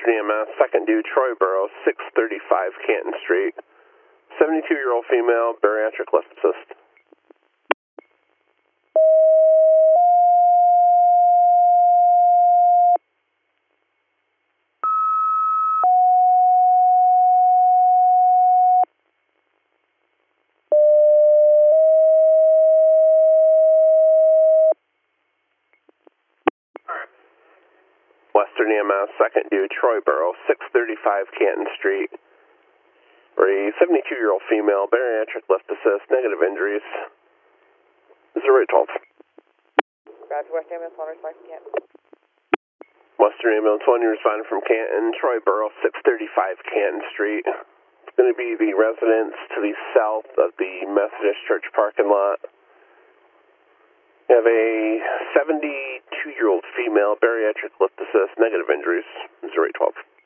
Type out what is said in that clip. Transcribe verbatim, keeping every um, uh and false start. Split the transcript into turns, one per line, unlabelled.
Western E M S, second due, Troy Borough, six thirty-five Canton Street. seventy-two-year-old female, bariatric lift assist. Western E M S, second due, Troy Borough, six thirty-five Canton Street. For a seventy-two-year-old female, bariatric lift assist, negative injuries. zero eight twelve.
Roger, West Ambulance one, respond from Canton.
Western Ambulance one, you're responding from Canton, Troy Borough, six thirty-five Canton Street. It's going to be the residence to the south of the Methodist Church parking lot. You have a seventy-two-year-old female, bariatric lift assist, negative injuries, zero eight twelve.